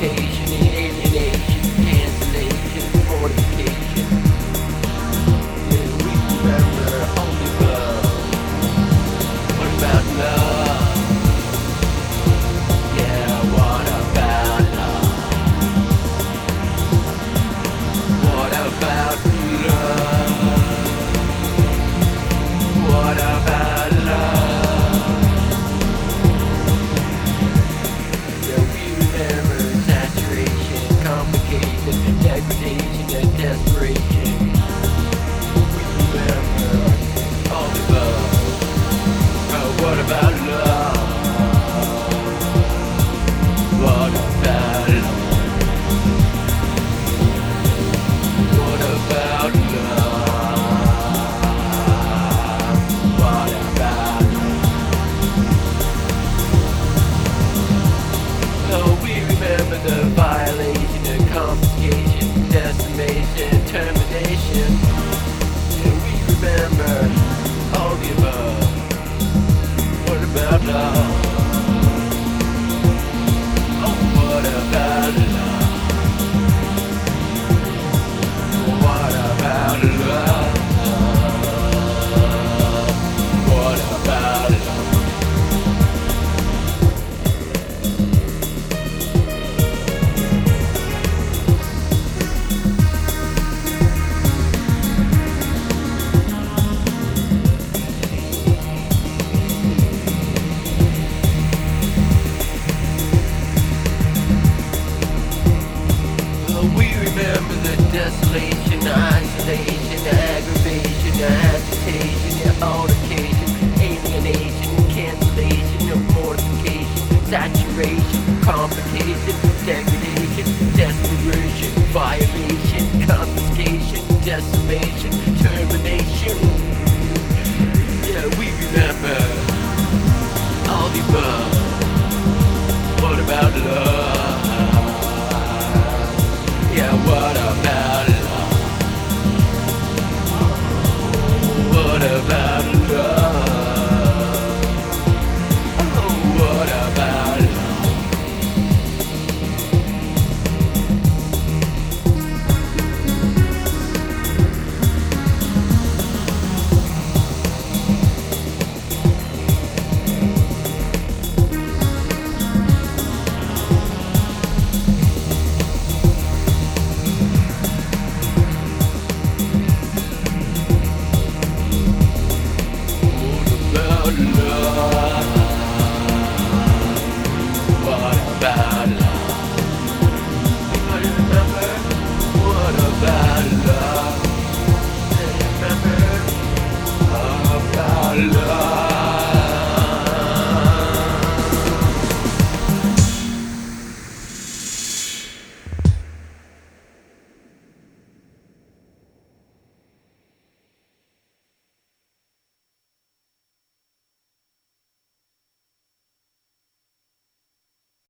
complication, alienation, cancellation, mortification. Yeah, we remember only love. What about love? Yeah, what about love? What about love? What about love? Yeah, we remember saturation, complication, degradation, and desperation. We remember all the love. Oh, what about love? What about love? What about love? What about love? Oh, we remember the violation, the confiscation, decimation, termination. Yeah, we remember all the above. What about love? Oh, what about love? What about love? What about love? We remember the desolation, isolation, aggravation, agitation, altercation, alienation, cancellation, mortification, saturation, complication, degradation, desperation, violation, confiscation, decimation, termination. Yeah, we remember all the above. What about love? Yeah, what about love? What about love? Oh, what about love? What about love? Anybody remember? What about love? Remember about love?